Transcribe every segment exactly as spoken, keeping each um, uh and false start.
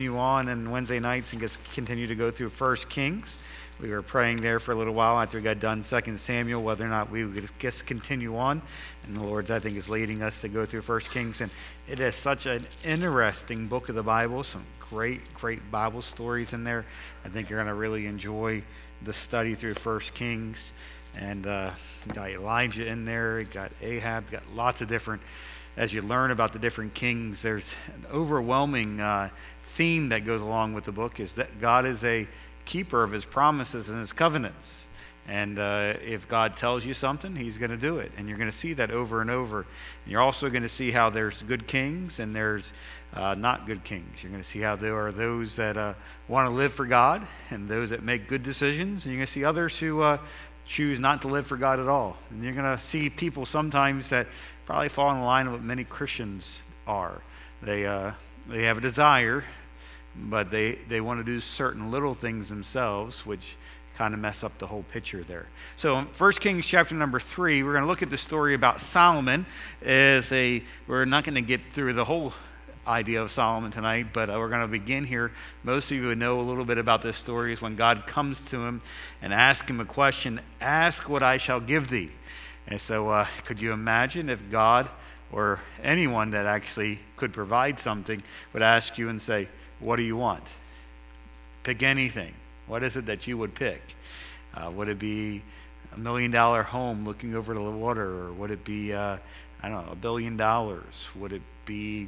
Continue on and Wednesday nights and just continue to go through First Kings. We were praying there for a little while after we got done Second Samuel, whether or not we would just continue on. And the Lord, I think, is leading us to go through First Kings. And it is such an interesting book of the Bible. Some great, great Bible stories in there. I think you're going to really enjoy the study through First Kings. And uh, you got Elijah in there. You got Ahab. You got lots of different. As you learn about the different kings, there's an overwhelming uh, theme that goes along with the book is that God is a keeper of his promises and his covenants. And uh, if God tells you something, he's going to do it. And you're going to see that over and over. And you're also going to see how there's good kings and there's uh, not good kings. You're going to see how there are those that uh, want to live for God and those that make good decisions. And you're going to see others who uh, choose not to live for God at all. And you're going to see people sometimes that probably fall in line with what many Christians are. They uh, they have a desire, but they, they want to do certain little things themselves, which kind of mess up the whole picture there. So in First Kings chapter number three, we're going to look at the story about Solomon. As a, we're not going to get through the whole idea of Solomon tonight, but uh, we're going to begin here. Most of you would know a little bit about this story is when God comes to him and asks him a question, "Ask what I shall give thee." And so uh, could you imagine if God or anyone that actually could provide something would ask you and say, "What do you want?" Pick anything. What is it that you would pick? Uh, would it be a million dollar home looking over the water? Or would it be, uh, I don't know, a billion dollars? Would it be,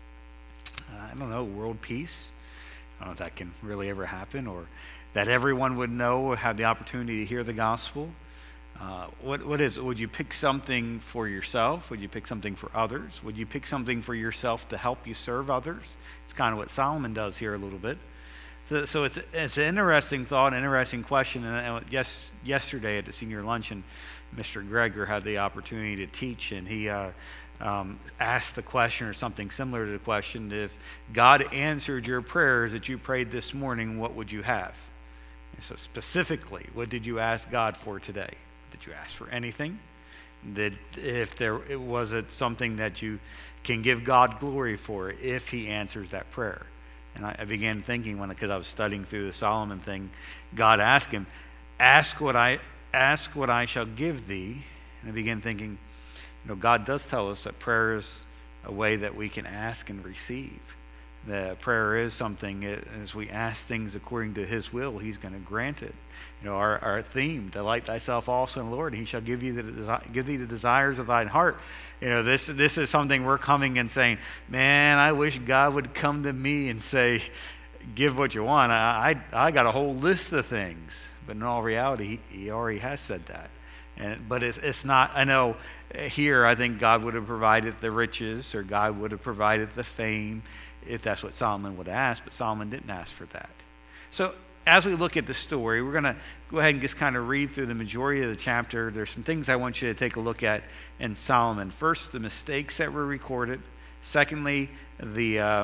I don't know, world peace? I don't know if that can really ever happen. Or that everyone would know or have the opportunity to hear the gospel. Uh, what what is it? Would you pick something for yourself? Would you pick something for others? Would you pick something for yourself to help you serve others? It's kind of what Solomon does here a little bit. So, so it's it's an interesting thought, an interesting question. And, and yes, yesterday at the senior luncheon, Mister Greger had the opportunity to teach, and he uh, um, asked the question or something similar to the question: if God answered your prayers that you prayed this morning, what would you have? And so specifically, what did you ask God for today? Did you ask for anything? Did, if there it was it something that you can give God glory for if he answers that prayer? And I, I began thinking when because I was studying through the Solomon thing, God asked him, "Ask what I ask what I shall give thee." And I began thinking, you know, God does tell us that prayer is a way that we can ask and receive. That prayer is something, as we ask things according to his will, he's going to grant it. You know, our, our theme, "Delight thyself also in the Lord, and he shall give you the desi- give thee the desires of thine heart." You know, this this is something we're coming and saying, "Man, I wish God would come to me and say, give what you want. I I, I got a whole list of things." But in all reality, he, he already has said that. And but it's it's not. I know here, I think God would have provided the riches, or God would have provided the fame, if that's what Solomon would ask. But Solomon didn't ask for that. So as we look at the story, we're going to go ahead and just kind of read through the majority of the chapter. There's some things I want you to take a look at in Solomon. First, the mistakes that were recorded. Secondly, the uh,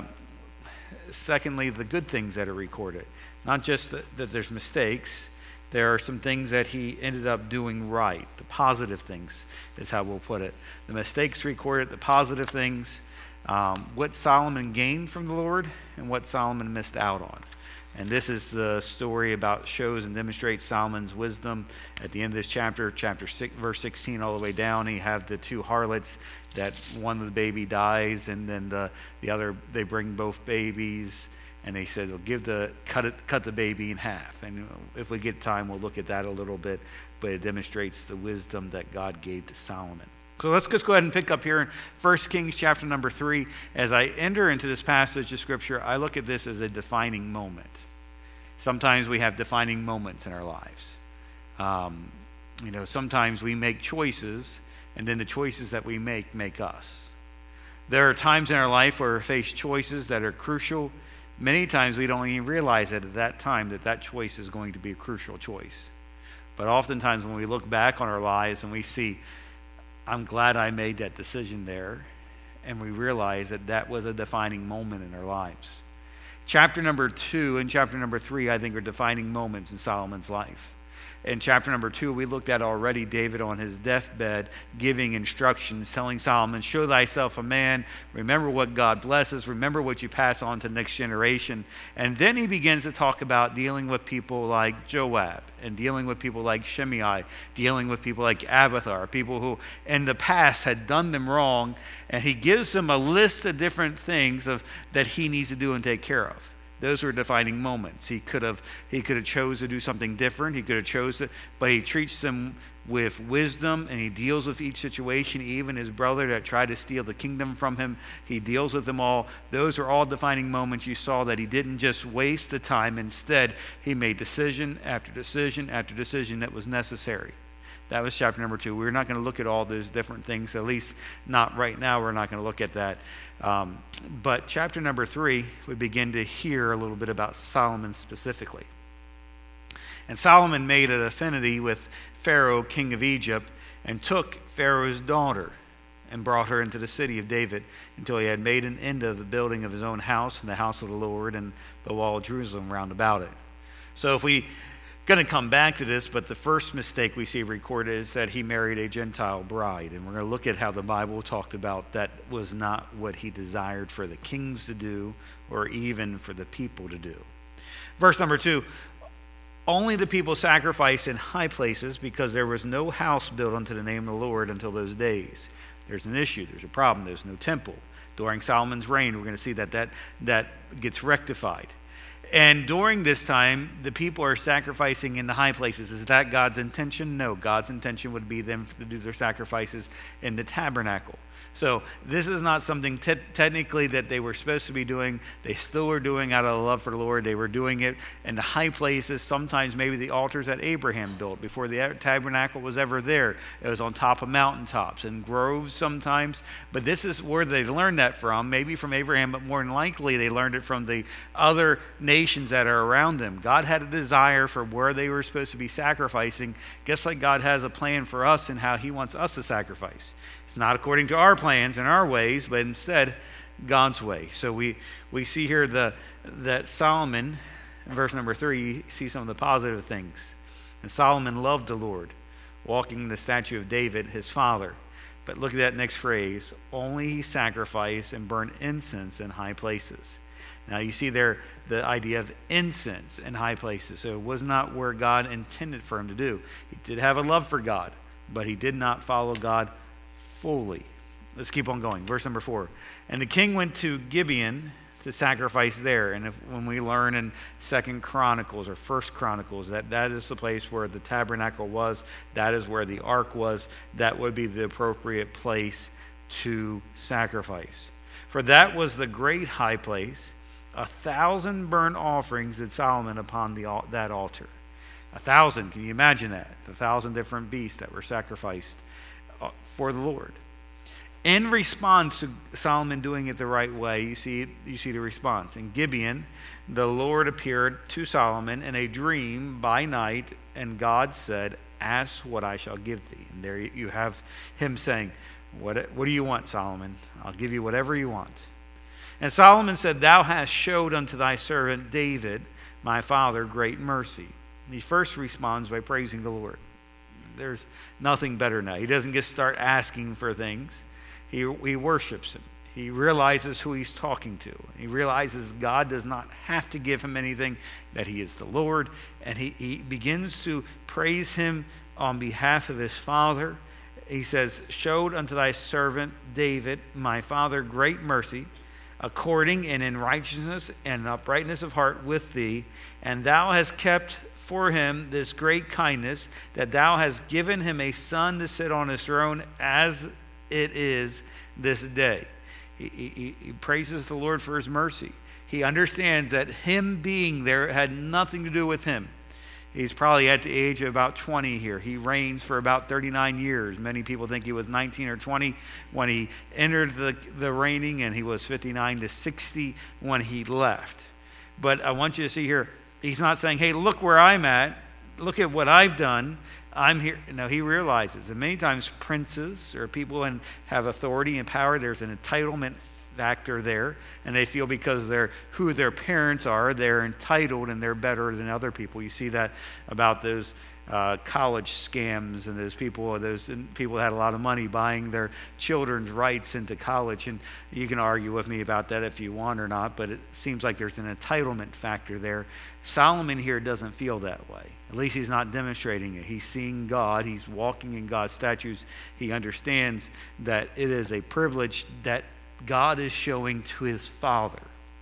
secondly the good things that are recorded. Not just that, that there's mistakes. There are some things that he ended up doing right. The positive things is how we'll put it. The mistakes recorded, the positive things, um, what Solomon gained from the Lord, and what Solomon missed out on. And this is the story about shows and demonstrates Solomon's wisdom. At the end of this chapter, chapter six, verse sixteen, all the way down, you have the two harlots that one of the baby dies, and then the the other they bring both babies, and they said, "Well, give the cut it cut the baby in half." And if we get time, we'll look at that a little bit. But it demonstrates the wisdom that God gave to Solomon. So let's just go ahead and pick up here in First Kings chapter number three. As I enter into this passage of Scripture, I look at this as a defining moment. Sometimes we have defining moments in our lives. Um, you know, sometimes we make choices, and then the choices that we make make us. There are times in our life where we face choices that are crucial. Many times we don't even realize that at that time that that choice is going to be a crucial choice. But oftentimes when we look back on our lives and we see, I'm glad I made that decision there, and we realize that that was a defining moment in our lives. Chapter number two and chapter number three, I think, are defining moments in Solomon's life. In chapter number two, we looked at already David on his deathbed giving instructions, telling Solomon, show thyself a man, remember what God blesses, remember what you pass on to the next generation. And then he begins to talk about dealing with people like Joab and dealing with people like Shimei, dealing with people like Abiathar, people who in the past had done them wrong, and he gives them a list of different things of that he needs to do and take care of. Those were defining moments. He could have he could have chose to do something different. He could have chose it, but he treats them with wisdom, and he deals with each situation. Even his brother that tried to steal the kingdom from him, he deals with them all. Those are all defining moments. You saw that he didn't just waste the time. Instead, he made decision after decision after decision that was necessary. That was chapter number two. We're not going to look at all those different things, at least not right now. We're not going to look at that. Um, but chapter number three, we begin to hear a little bit about Solomon specifically. And Solomon made an affinity with Pharaoh, king of Egypt, and took Pharaoh's daughter and brought her into the city of David until he had made an end of the building of his own house and the house of the Lord and the wall of Jerusalem round about it. So if we going to come back to this, but the first mistake we see recorded is that he married a Gentile bride. And we're going to look at how the Bible talked about that was not what he desired for the kings to do or even for the people to do. Verse number two, only the people sacrificed in high places because there was no house built unto the name of the Lord until those days. There's an issue. There's a problem. There's no temple. During Solomon's reign, we're going to see that that, that gets rectified. And during this time, the people are sacrificing in the high places. Is that God's intention? No. God's intention would be them to do their sacrifices in the tabernacle. So this is not something te- technically that they were supposed to be doing. They still were doing out of love for the Lord. They were doing it in the high places. Sometimes maybe the altars that Abraham built before the tabernacle was ever there. It was on top of mountaintops and groves sometimes. But this is where they learned that from, maybe from Abraham, but more than likely they learned it from the other nations that are around them. God had a desire for where they were supposed to be sacrificing, just like God has a plan for us and how he wants us to sacrifice. It's not according to our plans and our ways, but instead God's way. So we, we see here the that Solomon, in verse number three, you see some of the positive things. And Solomon loved the Lord, walking in the statue of David, his father. But look at that next phrase, only he sacrificed and burned incense in high places. Now you see there the idea of incense in high places. So it was not where God intended for him to do. He did have a love for God, but he did not follow God fully. Let's keep on going. Verse number four. And the king went to Gibeon to sacrifice there. And if, when we learn in Second Chronicles or First Chronicles that that is the place where the tabernacle was, that is where the ark was, that would be the appropriate place to sacrifice. For that was the great high place. A thousand burnt offerings did Solomon upon the that altar. A thousand, can you imagine that? A thousand different beasts that were sacrificed for the Lord. In response to Solomon doing it the right way, you see you see the response. In Gibeon, the Lord appeared to Solomon in a dream by night, and God said, ask what I shall give thee. And there you have him saying, what, what do you want, Solomon? I'll give you whatever you want. And Solomon said, thou hast showed unto thy servant David, my father, great mercy. And he first responds by praising the Lord. There's nothing better now. He doesn't just start asking for things. He, he worships him. He realizes who he's talking to. He realizes God does not have to give him anything, that he is the Lord. And he, he begins to praise him on behalf of his father. He says, showed unto thy servant David, my father, great mercy, according and in righteousness and uprightness of heart with thee. And thou hast kept for him this great kindness, that thou hast given him a son to sit on his throne as it is this day. He, he, he praises the Lord for his mercy. He understands that him being there had nothing to do with him. He's probably at the age of about twenty here. He reigns for about thirty-nine years. Many people think he was nineteen or twenty when he entered the, the reigning, and he was fifty-nine to sixty when he left. But I want you to see here, he's not saying, hey, look where I'm at. Look at what I've done. I'm here. No, he realizes that many times princes or people who have authority and power, there's an entitlement factor there. And they feel because they're who their parents are, they're entitled and they're better than other people. You see that about those uh, college scams, and those people, those people that had a lot of money buying their children's rights into college. And you can argue with me about that if you want or not, but it seems like there's an entitlement factor there. Solomon here doesn't feel that way. At least he's not demonstrating it. He's seeing God. He's walking in God's statutes. He understands that it is a privilege that God is showing to his Father.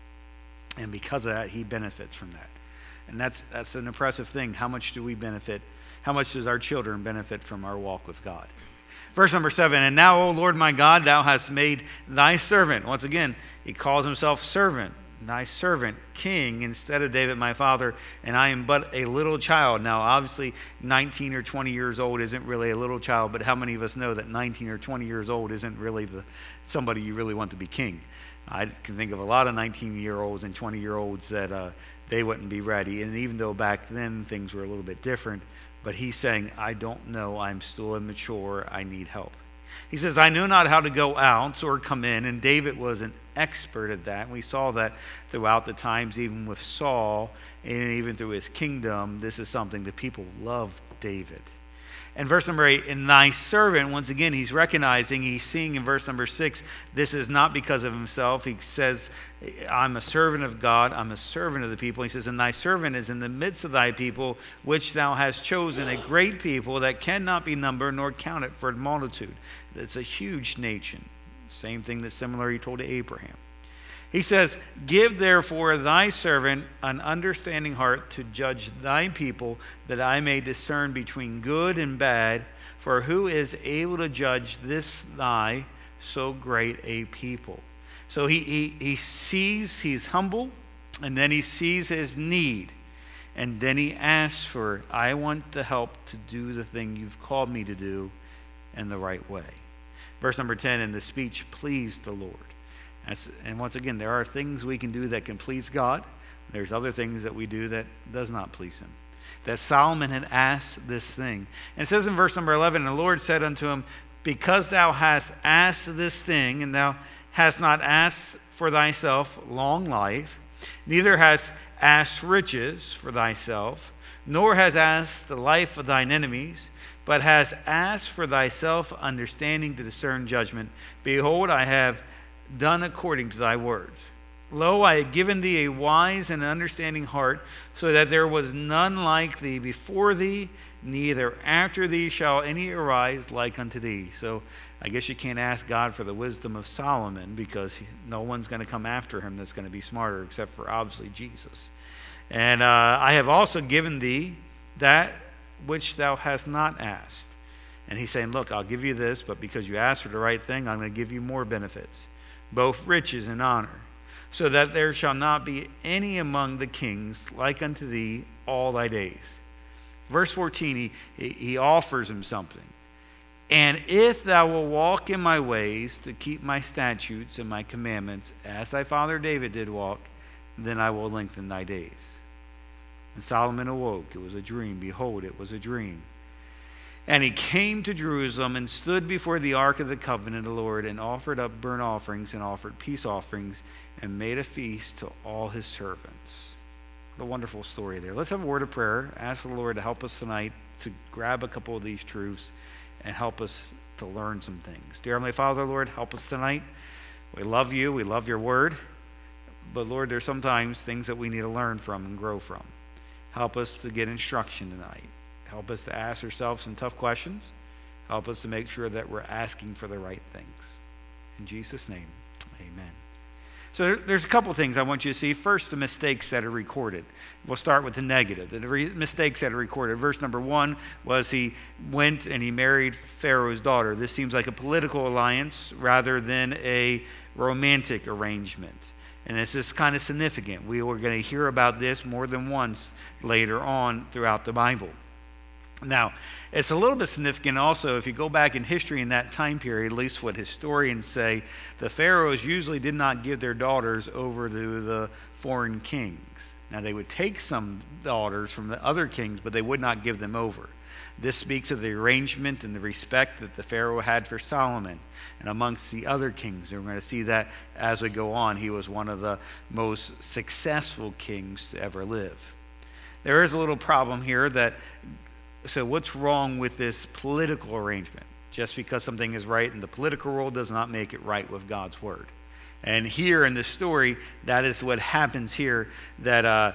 And because of that, he benefits from that. And that's that's an impressive thing. How much do we benefit? How much does our children benefit from our walk with God? Verse number seven, and now, O Lord my God, thou hast made thy servant. Once again, he calls himself servant. Thy servant, king, instead of David my father, and I am but a little child. Now, obviously, nineteen or twenty years old isn't really a little child, but how many of us know that nineteen or twenty years old isn't really the somebody you really want to be king? I can think of a lot of nineteen-year-olds and twenty-year-olds that uh, they wouldn't be ready. And even though back then things were a little bit different, but he's saying, I don't know, I'm still immature, I need help. He says, I know not how to go out or come in. And David was an expert at that. And we saw that throughout the times, even with Saul, and even through his kingdom. This is something that people loved David. And verse number eight, and thy servant, once again, he's recognizing, he's seeing in verse number six, this is not because of himself. He says, I'm a servant of God, I'm a servant of the people. He says, and thy servant is in the midst of thy people, which thou hast chosen, a great people that cannot be numbered nor counted for multitude. It's a huge nation. Same thing that's similar he told to Abraham. He says, give therefore thy servant an understanding heart to judge thy people, that I may discern between good and bad. For who is able to judge this thy so great a people? So he, he, he sees, he's humble, and then he sees his need. And then he asks for, I want the help to do the thing you've called me to do in the right way. Verse number ten, and the speech pleased the Lord. That's, and once again, there are things we can do that can please God. There's other things that we do that does not please him. That Solomon had asked this thing. And it says in verse number eleven, and the Lord said unto him, because thou hast asked this thing, and thou hast not asked for thyself long life, neither hast asked riches for thyself, nor hast asked the life of thine enemies, but hast asked for thyself understanding to discern judgment. Behold, I have done according to thy words. Lo, I have given thee a wise and understanding heart, so that there was none like thee before thee, neither after thee shall any arise like unto thee. So I guess you can't ask God for the wisdom of Solomon, because no one's going to come after him that's going to be smarter, except for obviously Jesus. And uh, I have also given thee that which thou hast not asked. And he's saying, look, I'll give you this, but because you asked for the right thing, I'm going to give you more benefits, both riches and honor, so that there shall not be any among the kings like unto thee all thy days. Verse fourteen, he, he offers him something. And if thou wilt walk in my ways to keep my statutes and my commandments, as thy father David did walk, then I will lengthen thy days. And Solomon awoke. It was a dream. Behold, it was a dream. And he came to Jerusalem and stood before the ark of the covenant of the Lord, and offered up burnt offerings and offered peace offerings, and made a feast to all his servants. What a wonderful story there. Let's have a word of prayer. Ask the Lord to help us tonight to grab a couple of these truths and help us to learn some things. Dear Heavenly Father, Lord, help us tonight. We love you. We love your word. But Lord, there's sometimes things that we need to learn from and grow from. Help us to get instruction tonight. Help us to ask ourselves some tough questions. Help us to make sure that we're asking for the right things. In Jesus' name, amen. So there's a couple things I want you to see. First, the mistakes that are recorded. We'll start with the negative. The re- mistakes that are recorded. Verse number one was he went and he married Pharaoh's daughter. This seems like a political alliance rather than a romantic arrangement. And this is kind of significant. We are going to hear about this more than once later on throughout the Bible. Now, it's a little bit significant also if you go back in history in that time period, at least what historians say, the pharaohs usually did not give their daughters over to the foreign kings. Now, they would take some daughters from the other kings, but they would not give them over. This speaks of the arrangement and the respect that the Pharaoh had for Solomon and amongst the other kings. And we're going to see that as we go on. He was one of the most successful kings to ever live. There is a little problem here that so what's wrong with this political arrangement? Just because something is right in the political world does not make it right with God's word. And here in the story, that is what happens here, that uh,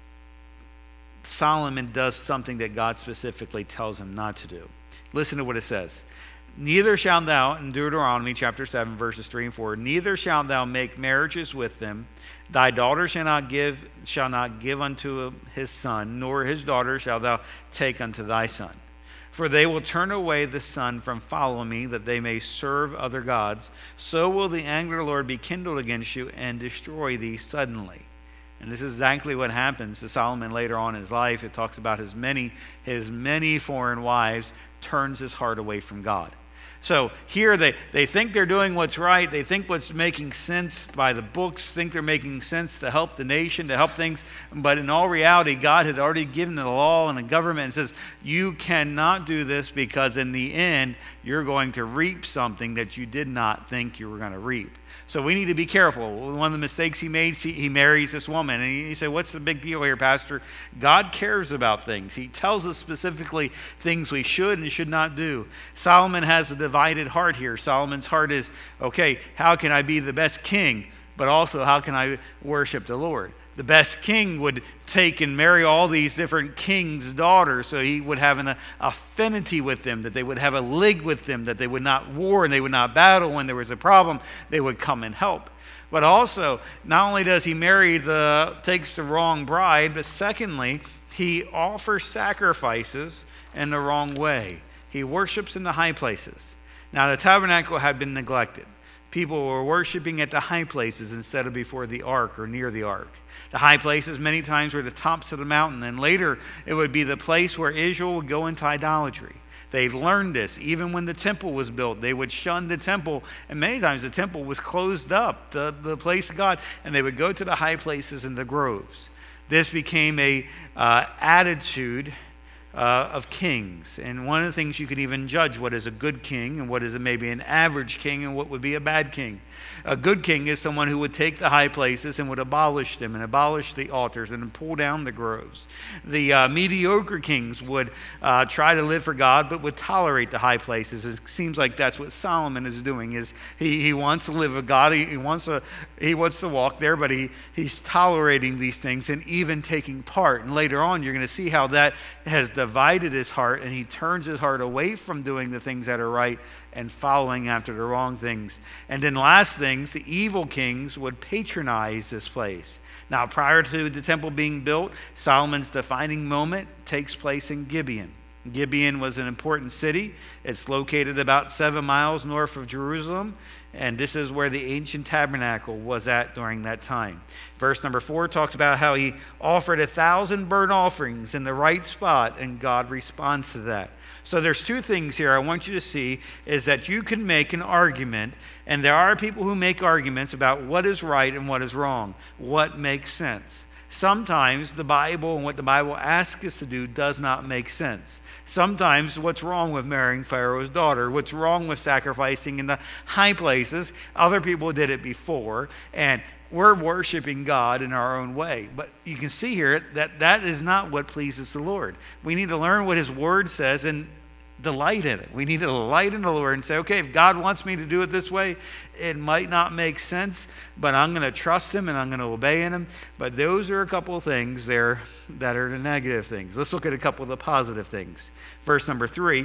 Solomon does something that God specifically tells him not to do. Listen to what it says. Neither shalt thou, in Deuteronomy chapter seven, verses three and four, neither shalt thou make marriages with them. Thy daughter shall not give, shall not give unto his son, nor his daughter shalt thou take unto thy son. For they will turn away the son from following me, that they may serve other gods. So will the anger of the Lord be kindled against you and destroy thee suddenly. And this is exactly what happens to Solomon later on in his life. It talks about his many, his many foreign wives, turns his heart away from God. So here they, they think they're doing what's right. They think what's making sense by the books, think they're making sense to help the nation, to help things. But in all reality, God had already given the law and the government and says, you cannot do this because in the end, you're going to reap something that you did not think you were going to reap. So we need to be careful. One of the mistakes he made, he marries this woman. And you say, what's the big deal here, Pastor? God cares about things. He tells us specifically things we should and should not do. Solomon has a divided heart here. Solomon's heart is, okay, how can I be the best king? But also, how can I worship the Lord? The best king would take and marry all these different kings' daughters, so he would have an affinity with them, that they would have a league with them, that they would not war and they would not battle. When there was a problem, they would come and help. But also, not only does he marry the, takes the wrong bride, but secondly, he offers sacrifices in the wrong way. He worships in the high places. Now, the tabernacle had been neglected. People were worshiping at the high places instead of before the ark or near the ark. The high places many times were the tops of the mountain, and later it would be the place where Israel would go into idolatry. They learned this. Even when the temple was built, they would shun the temple, and many times the temple was closed up, the, the place of God, and they would go to the high places and the groves. This became a uh, attitude Uh, of kings. And one of the things you could even judge what is a good king and what is a, maybe an average king and what would be a bad king. A good king is someone who would take the high places and would abolish them and abolish the altars and pull down the groves. The uh, mediocre kings would uh, try to live for God but would tolerate the high places. It seems like that's what Solomon is doing. Is he, he wants to live with God. He, he wants to he wants to walk there, but he, he's tolerating these things and even taking part. And later on you're going to see how that has divided his heart, and he turns his heart away from doing the things that are right and following after the wrong things. And then last things, the evil kings would patronize this place. Now, prior to the temple being built, Solomon's defining moment takes place in Gibeon. Gibeon was an important city. It's located about seven miles north of Jerusalem, and this is where the ancient tabernacle was at during that time. Verse number four talks about how he offered a thousand burnt offerings in the right spot, and God responds to that. So there's two things here I want you to see, is that you can make an argument, and there are people who make arguments about what is right and what is wrong, what makes sense. Sometimes the Bible and what the Bible asks us to do does not make sense. Sometimes what's wrong with marrying Pharaoh's daughter, what's wrong with sacrificing in the high places, other people did it before, and we're worshiping God in our own way. But you can see here that that is not what pleases the Lord. We need to learn what his word says and delight in it. We need to delight in the Lord and say, okay, if God wants me to do it this way, it might not make sense, but I'm going to trust him and I'm going to obey in him. But those are a couple of things there that are the negative things. Let's look at a couple of the positive things. Verse number three,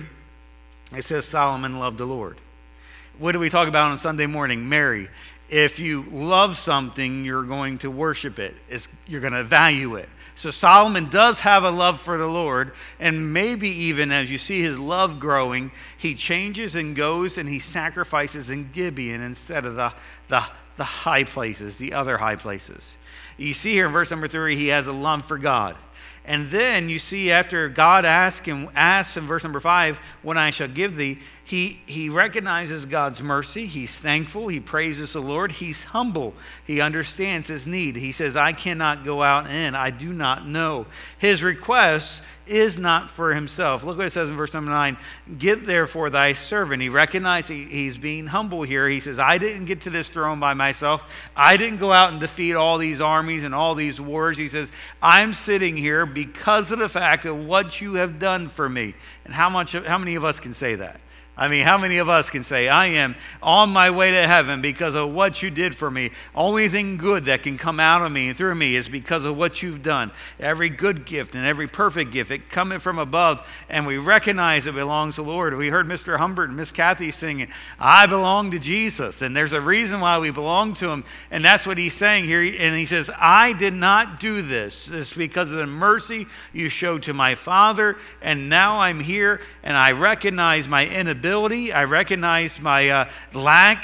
it says Solomon loved the Lord. What do we talk about on Sunday morning? Mary. If you love something, you're going to worship it. It's, you're going to value it. So Solomon does have a love for the Lord, and maybe even as you see his love growing, he changes and goes and he sacrifices in Gibeon instead of the, the, the high places, the other high places. You see here in verse number three, he has a love for God. And then you see after God asks him, asks in verse number five, what I shall give thee, he, he recognizes God's mercy. He's thankful. He praises the Lord. He's humble. He understands his need. He says, I cannot go out and in. I do not know. His request is not for himself. Look what it says in verse number nine. Get therefore thy servant. He recognizes he, he's being humble here. He says, I didn't get to this throne by myself. I didn't go out and defeat all these armies and all these wars. He says, I'm sitting here because of the fact of what you have done for me. And how much? How many of us can say that? I mean, how many of us can say, I am on my way to heaven because of what you did for me? Only thing good that can come out of me and through me is because of what you've done. Every good gift and every perfect gift, it coming from above, and we recognize it belongs to the Lord. We heard Mister Humbert and Miss Kathy singing, I belong to Jesus, and there's a reason why we belong to him, and that's what he's saying here. And he says, I did not do this. It's because of the mercy you showed to my Father, and now I'm here, and I recognize my inability. I recognize my uh, lack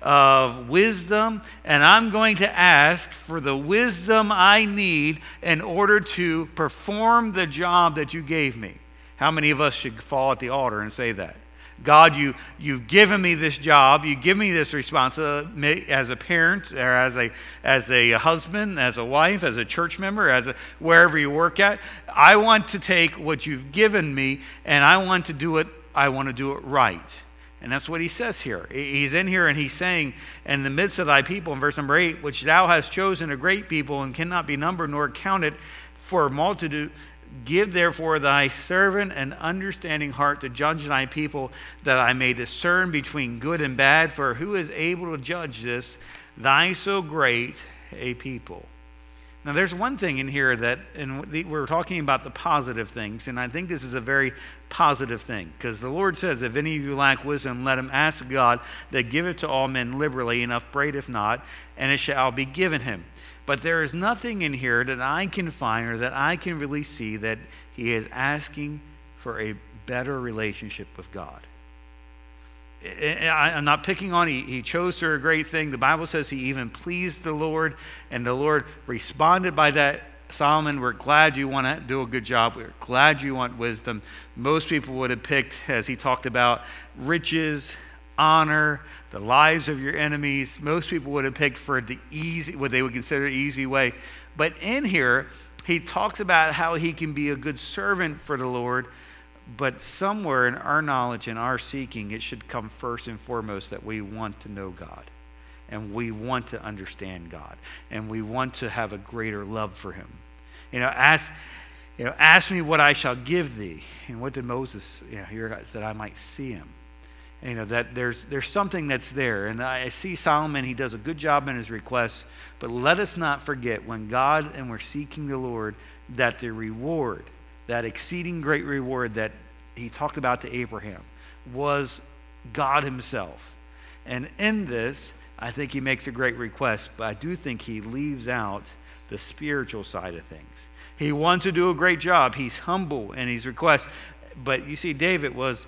of wisdom, and I'm going to ask for the wisdom I need in order to perform the job that you gave me. How many of us should fall at the altar and say that? God, you, you've given me this job. You give me this responsibility as a parent, or as a, as a husband, as a wife, as a church member, as a, wherever you work at. I want to take what you've given me, and I want to do it I want to do it right. And that's what he says here. He's in here and he's saying, in the midst of thy people, in verse number eight, which thou hast chosen a great people and cannot be numbered nor counted for a multitude, give therefore thy servant an understanding heart to judge thy people, that I may discern between good and bad. For who is able to judge this, thy so great a people? Now, there's one thing in here that, and we're talking about the positive things, and I think this is a very positive thing, because the Lord says, if any of you lack wisdom, let him ask God that giveth to all men liberally, and upbraideth not, and it shall be given him. But there is nothing in here that I can find or that I can really see that he is asking for a better relationship with God. I'm not picking on, he, he chose for a great thing. The Bible says he even pleased the Lord, and the Lord responded by that. Solomon, we're glad you want to do a good job. We're glad you want wisdom. Most people would have picked, as he talked about, riches, honor, the lives of your enemies. Most people would have picked for the easy, what they would consider the easy way. But in here, he talks about how he can be a good servant for the Lord. But somewhere in our knowledge and our seeking, it should come first and foremost that we want to know God. And we want to understand God. And we want to have a greater love for him. You know, ask, you know, ask me what I shall give thee. And what did Moses, you know, hear? That I might see him. And, you know, that there's there's something that's there. And I see Solomon, he does a good job in his requests. But let us not forget, when God and we're seeking the Lord, that the reward, that exceeding great reward that he talked about to Abraham, was God himself. And in this, I think he makes a great request, but I do think he leaves out the spiritual side of things. He wants to do a great job. He's humble in his request. But you see, David was,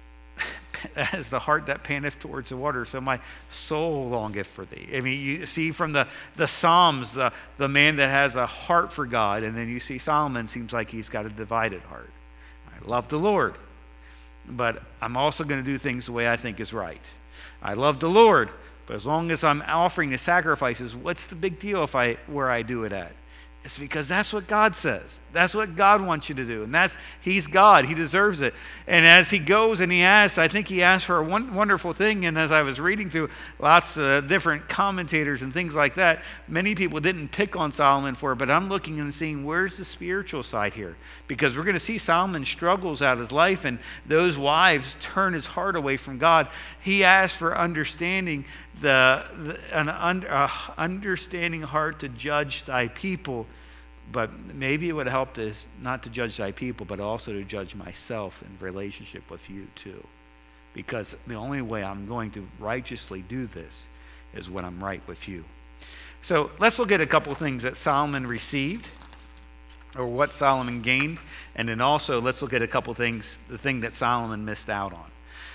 as the heart that panteth towards the water, so my soul longeth for thee. I mean, you see from the, the Psalms, the, the man that has a heart for God, and then you see Solomon seems like he's got a divided heart. I love the Lord, but I'm also going to do things the way I think is right. I love the Lord, but as long as I'm offering the sacrifices, what's the big deal if I where I do it at? It's because that's what God says. That's what God wants you to do. And that's, he's God. He deserves it. And as he goes and he asks, I think he asked for a one, wonderful thing. And as I was reading through lots of different commentators and things like that, many people didn't pick on Solomon for it. But I'm looking and seeing, where's the spiritual side here? Because we're going to see Solomon struggles out his life, and those wives turn his heart away from God. He asked for understanding, the, the an un, uh, understanding heart to judge thy people. But maybe it would help to not to judge thy people, but also to judge myself in relationship with you too. Because the only way I'm going to righteously do this is when I'm right with you. So let's look at a couple of things that Solomon received, or what Solomon gained, and then also let's look at a couple of things, the thing that Solomon missed out on.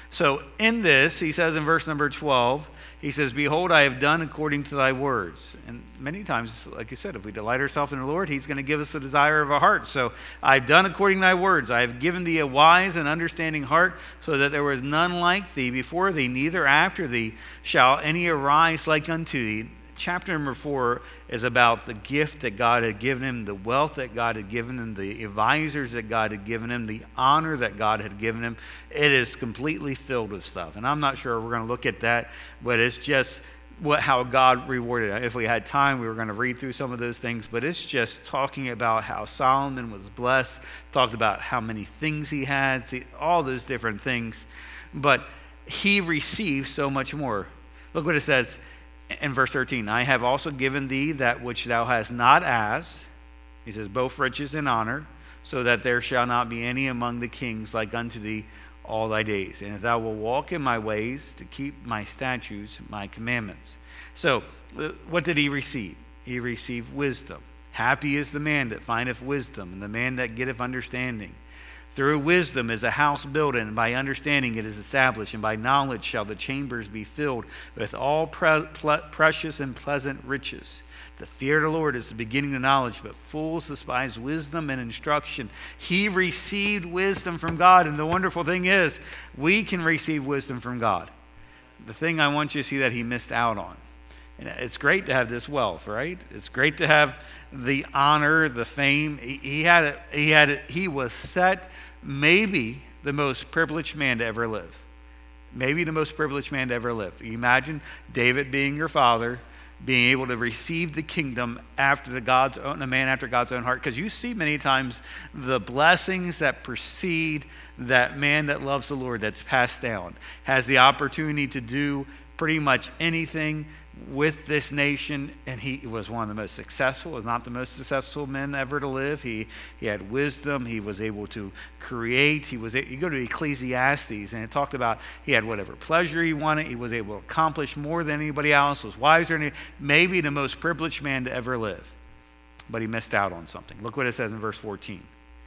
So in this, he says in verse number twelve, he says, behold, I have done according to thy words. And many times, like you said, if we delight ourselves in the Lord, he's going to give us the desire of our heart. So I've done according to thy words. I have given thee a wise and understanding heart, so that there was none like thee before thee, neither after thee shall any arise like unto thee. Chapter number four is about the gift that God had given him, the wealth that God had given him, the advisors that God had given him, the honor that God had given him. It is completely filled with stuff. And I'm not sure we're going to look at that, but it's just what how God rewarded it. If we had time, we were going to read through some of those things, but it's just talking about how Solomon was blessed, talked about how many things he had, see, all those different things. But he received so much more. Look what it says in verse thirteen, I have also given thee that which thou hast not asked. He says, both riches and honor, so that there shall not be any among the kings like unto thee all thy days. And if thou wilt walk in my ways to keep my statutes, my commandments. So, what did he receive? He received wisdom. Happy is the man that findeth wisdom, and the man that getteth understanding. Through wisdom is a house built, and by understanding it is established, and by knowledge shall the chambers be filled with all pre- ple- precious and pleasant riches. The fear of the Lord is the beginning of knowledge, but fools despise wisdom and instruction. He received wisdom from God, and the wonderful thing is, we can receive wisdom from God. The thing I want you to see that he missed out on. And it's great to have this wealth, right? It's great to have the honor, the fame. He, he had it. He had it. He was set, maybe the most privileged man to ever live. Maybe the most privileged man to ever live. You imagine David being your father, being able to receive the kingdom after the God's own, a man after God's own heart. Because you see many times the blessings that precede that man that loves the Lord, that's passed down, has the opportunity to do pretty much anything with this nation, and he was one of the most successful, was not the most successful men ever to live. He he had wisdom. He was able to create. He was you go to Ecclesiastes, and it talked about he had whatever pleasure he wanted. He was able to accomplish more than anybody else. Was wiser than any, maybe the most privileged man to ever live, but he missed out on something. Look what it says in verse fourteen.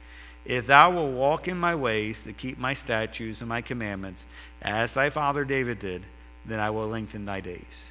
If thou wilt walk in my ways to keep my statutes and my commandments, as thy father David did, then I will lengthen thy days.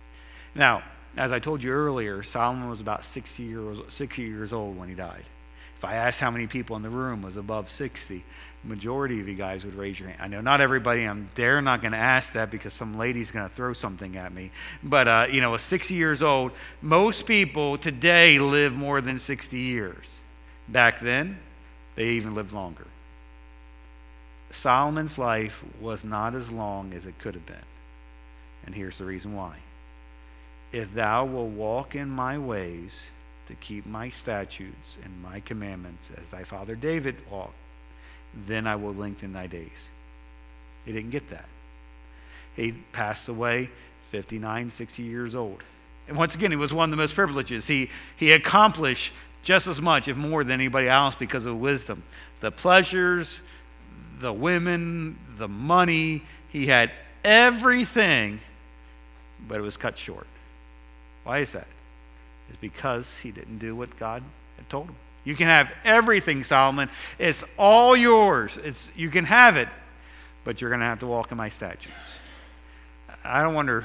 Now, as I told you earlier, Solomon was about sixty years, sixty years old when he died. If I asked how many people in the room was above sixty, the majority of you guys would raise your hand. I know not everybody, I'm dare not going to ask that because some lady's going to throw something at me. But, uh, you know, sixty years old, most people today live more than sixty years. Back then, they even lived longer. Solomon's life was not as long as it could have been. And here's the reason why. If thou wilt walk in my ways to keep my statutes and my commandments as thy father David walked, then I will lengthen thy days. He didn't get that. He passed away fifty-nine, sixty years old. And once again, he was one of the most privileges. He, he accomplished just as much, if more, than anybody else because of wisdom. The pleasures, the women, the money, he had everything, but it was cut short. Why is that? It's because he didn't do what God had told him. You can have everything, Solomon. It's all yours. It's you can have it, but you're going to have to walk in my statutes. I don't wonder,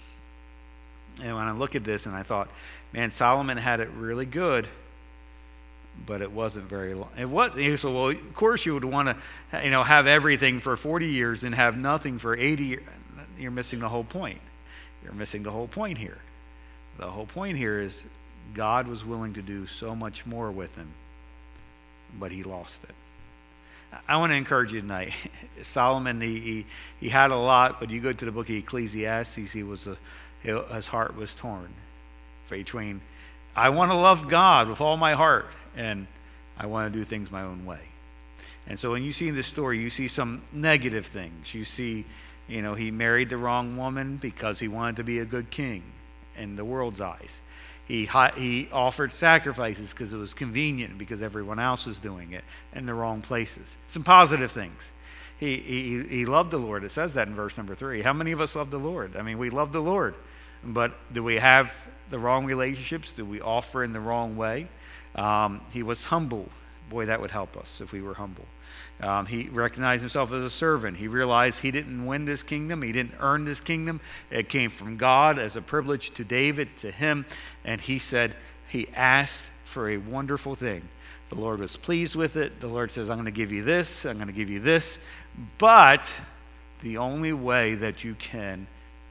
and when I look at this and I thought, man, Solomon had it really good, but it wasn't very long. It was. He said, well, of course you would want to, you know, have everything for forty years and have nothing for eighty years. You're missing the whole point. You're missing the whole point here. The whole point here is God was willing to do so much more with him, but he lost it. I want to encourage you tonight. Solomon, he, he, he had a lot, but you go to the book of Ecclesiastes, he was a, his heart was torn between, I want to love God with all my heart, and I want to do things my own way. And so when you see in this story, you see some negative things. You see, you know, he married the wrong woman because he wanted to be a good king in the world's eyes. He he offered sacrifices because it was convenient because everyone else was doing it in the wrong places. Some positive things. He, he he loved the Lord. It says that in verse number three. How many of us love the Lord? I mean, we love the Lord. But do we have the wrong relationships? Do we offer in the wrong way? Um, he was humble Boy, that would help us if we were humble. Um, he recognized himself as a servant. He realized he didn't win this kingdom. He didn't earn this kingdom. It came from God as a privilege to David, to him. And he said he asked for a wonderful thing. The Lord was pleased with it. The Lord says, I'm going to give you this. I'm going to give you this. But the only way that you can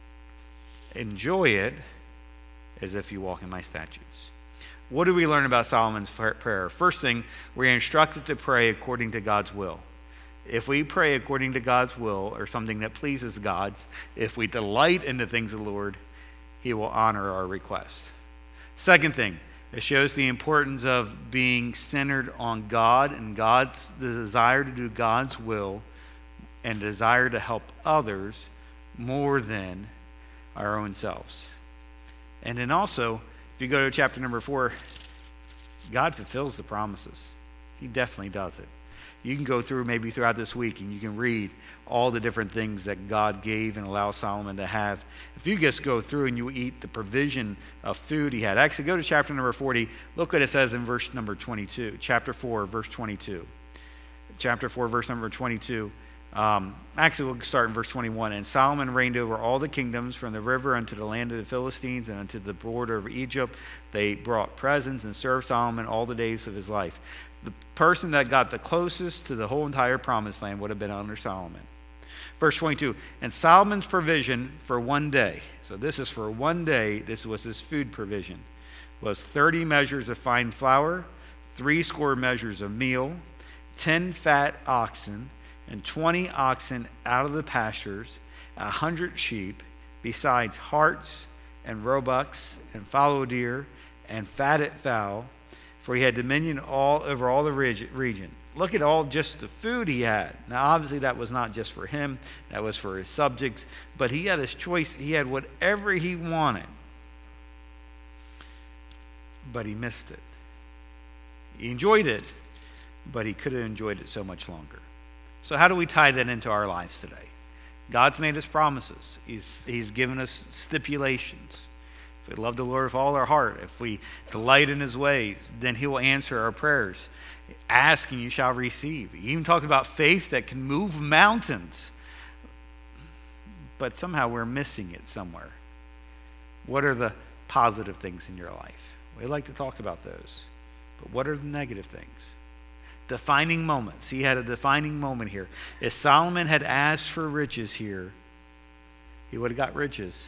enjoy it is if you walk in my statutes. What do we learn about Solomon's prayer? First thing, we're instructed to pray according to God's will. If we pray according to God's will, or something that pleases God, if we delight in the things of the Lord, he will honor our request. Second thing, it shows the importance of being centered on God and God's the desire to do God's will and desire to help others more than our own selves. And then also, if you go to chapter number four, God fulfills the promises. He definitely does it. You can go through maybe throughout this week and you can read all the different things that God gave and allowed Solomon to have. If you just go through and you eat the provision of food he had. Actually, go to chapter number forty. Look what it says in verse number twenty-two. Chapter four, verse twenty-two. Chapter four, verse number twenty-two. Um, actually, we'll start in verse twenty-one. And Solomon reigned over all the kingdoms from the river unto the land of the Philistines and unto the border of Egypt. They brought presents and served Solomon all the days of his life. The person that got the closest to the whole entire promised land would have been under Solomon. Verse twenty-two, and Solomon's provision for one day, so this is for one day, this was his food provision, was thirty measures of fine flour, three score measures of meal, ten fat oxen, and twenty oxen out of the pastures, a hundred sheep, besides harts and roebucks and fallow deer and fatted fowl, for he had dominion all over all the region. Look at all just the food he had. Now, obviously, that was not just for him. That was for his subjects. But he had his choice. He had whatever he wanted. But he missed it. He enjoyed it, but he could have enjoyed it so much longer. So how do we tie that into our lives today? God's made us promises. He's, he's given us stipulations. If we love the Lord with all our heart, if we delight in his ways, then he will answer our prayers. Ask and you shall receive. He even talked about faith that can move mountains. But somehow we're missing it somewhere. What are the positive things in your life? We like to talk about those. But what are the negative things? Defining moments. He had a defining moment here. If Solomon had asked for riches here, he would have got riches.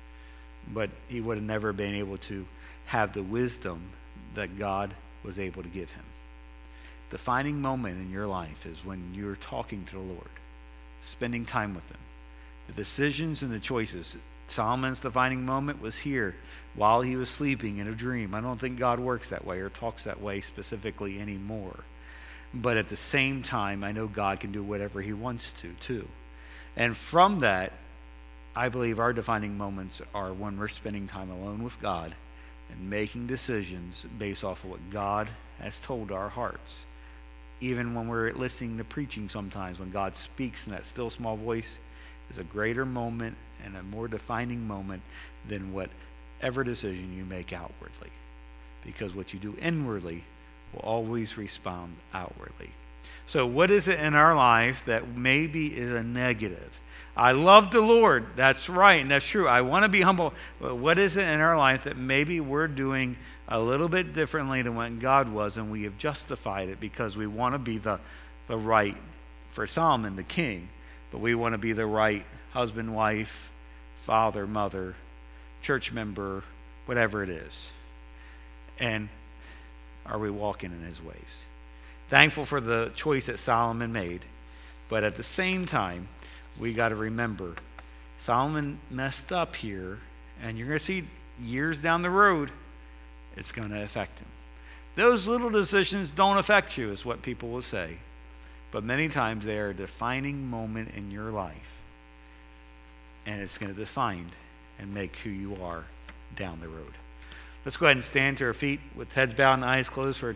But he would have never been able to have the wisdom that God was able to give him. Defining moment in your life is when you're talking to the Lord, spending time with him. The decisions and the choices. Solomon's defining moment was here while he was sleeping in a dream. I don't think God works that way or talks that way specifically anymore. But at the same time, I know God can do whatever he wants to, too. And from that, I believe our defining moments are when we're spending time alone with God and making decisions based off of what God has told our hearts. Even when we're listening to preaching sometimes, when God speaks in that still small voice, is a greater moment and a more defining moment than whatever decision you make outwardly. Because what you do inwardly will always respond outwardly. So what is it in our life that maybe is a negative? I love the Lord. That's right, and that's true. I want to be humble. But what is it in our life that maybe we're doing a little bit differently than what God was, and we have justified it because we want to be the, the right, for Solomon, the king, but we want to be the right husband, wife, father, mother, church member, whatever it is. And are we walking in his ways? Thankful for the choice that Solomon made, but at the same time, we got to remember Solomon messed up here, and you're going to see years down the road, it's going to affect him. Those little decisions don't affect you, is what people will say, but many times they are a defining moment in your life, and it's going to define and make who you are down the road. Let's go ahead and stand to our feet with heads bowed and eyes closed for